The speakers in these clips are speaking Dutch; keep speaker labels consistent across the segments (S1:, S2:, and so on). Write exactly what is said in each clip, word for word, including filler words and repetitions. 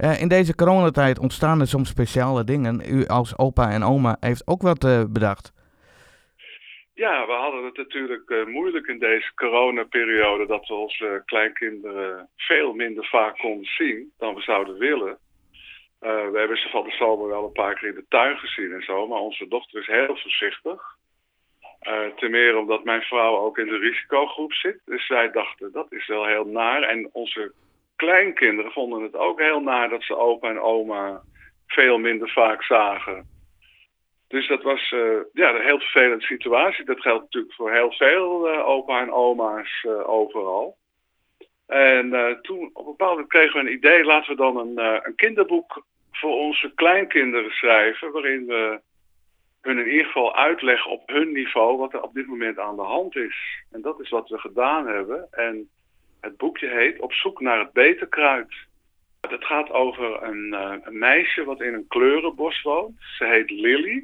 S1: Uh, in deze coronatijd ontstaan er soms speciale dingen. U als opa en oma heeft ook wat uh, bedacht.
S2: Ja, we hadden het natuurlijk uh, moeilijk in deze coronaperiode dat we onze kleinkinderen veel minder vaak konden zien dan we zouden willen. Uh, we hebben ze van de zomer wel een paar keer in de tuin gezien en zo, maar onze dochter is heel voorzichtig. Uh, ten meer omdat mijn vrouw ook in de risicogroep zit. Dus wij dachten, dat is wel heel naar. En onze kleinkinderen vonden het ook heel naar dat ze opa en oma veel minder vaak zagen. Dus dat was uh, ja, een heel vervelende situatie. Dat geldt natuurlijk voor heel veel uh, opa en oma's uh, overal. En uh, toen op een bepaald moment kregen we een idee, laten we dan een, uh, een kinderboek voor onze kleinkinderen schrijven, waarin we hun in ieder geval uitleggen op hun niveau wat er op dit moment aan de hand is. En dat is wat we gedaan hebben. En het boekje heet Op zoek naar het beterkruid. Het gaat over een, uh, een meisje wat in een kleurenbos woont. Ze heet Lily.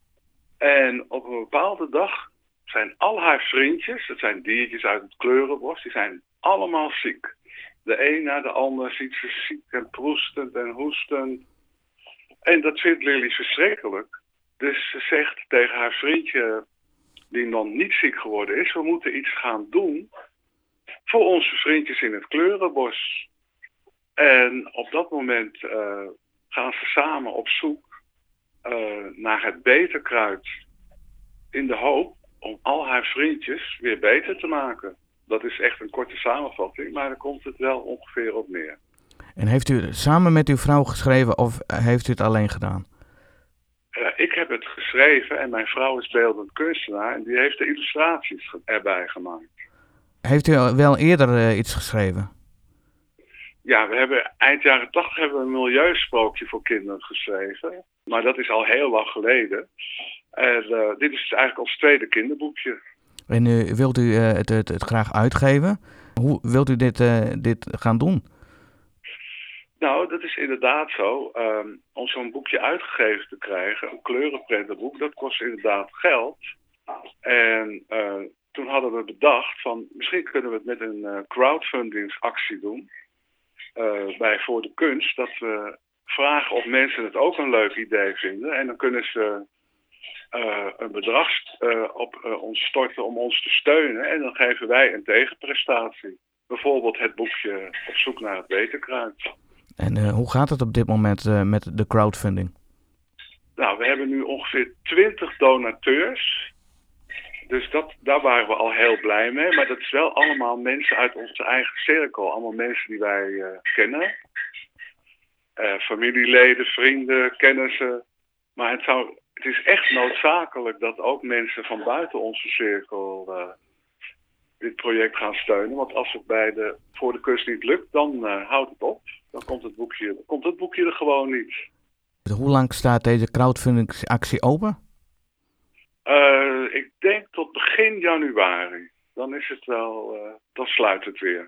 S2: En op een bepaalde dag zijn al haar vriendjes, dat zijn diertjes uit het kleurenbos, die zijn allemaal ziek. De een na de ander ziet ze ziek en proestend en hoestend. En dat vindt Lily verschrikkelijk. Dus ze zegt tegen haar vriendje, die dan niet ziek geworden is, we moeten iets gaan doen voor onze vriendjes in het kleurenbos. En op dat moment uh, gaan ze samen op zoek uh, naar het beterkruid. In de hoop om al haar vriendjes weer beter te maken. Dat is echt een korte samenvatting, maar daar komt het wel ongeveer op neer.
S1: En heeft u samen met uw vrouw geschreven of heeft u het alleen gedaan?
S2: Uh, ik heb het geschreven en mijn vrouw is beeldend kunstenaar en die heeft de illustraties erbij gemaakt.
S1: Heeft u wel eerder uh, iets geschreven?
S2: Ja, we hebben eind jaren tachtig hebben we een milieusprookje voor kinderen geschreven. Maar dat is al heel lang geleden. En uh, dit is dus eigenlijk ons tweede kinderboekje.
S1: En uh, wilt u uh, het, het, het graag uitgeven? Hoe wilt u dit, uh, dit gaan doen?
S2: Nou, dat is inderdaad zo. Um, om zo'n boekje uitgegeven te krijgen, een kleurenprentenboek, dat kost inderdaad geld. En uh, toen hadden we bedacht van, misschien kunnen we het met een uh, crowdfundingsactie doen. Uh, bij Voor de Kunst, dat we vragen of mensen het ook een leuk idee vinden. En dan kunnen ze uh, een bedrag uh, op uh, ons storten om ons te steunen. En dan geven wij een tegenprestatie. Bijvoorbeeld het boekje Op zoek naar het beterkruid.
S1: En uh, hoe gaat het op dit moment uh, met de crowdfunding?
S2: Nou, we hebben nu ongeveer twintig donateurs. Dus dat, daar waren we al heel blij mee. Maar dat is wel allemaal mensen uit onze eigen cirkel. Allemaal mensen die wij uh, kennen. Uh, familieleden, vrienden, kennissen. Maar het, zou, het is echt noodzakelijk dat ook mensen van buiten onze cirkel uh, dit project gaan steunen. Want als het bij de Voor de Kunst niet lukt, dan uh, houdt het op. Dan komt het, boekje, komt het boekje er gewoon niet.
S1: Hoe lang staat deze crowdfundingsactie open?
S2: Uh, ik denk tot begin januari. Dan is het wel, uh, dan sluit het weer.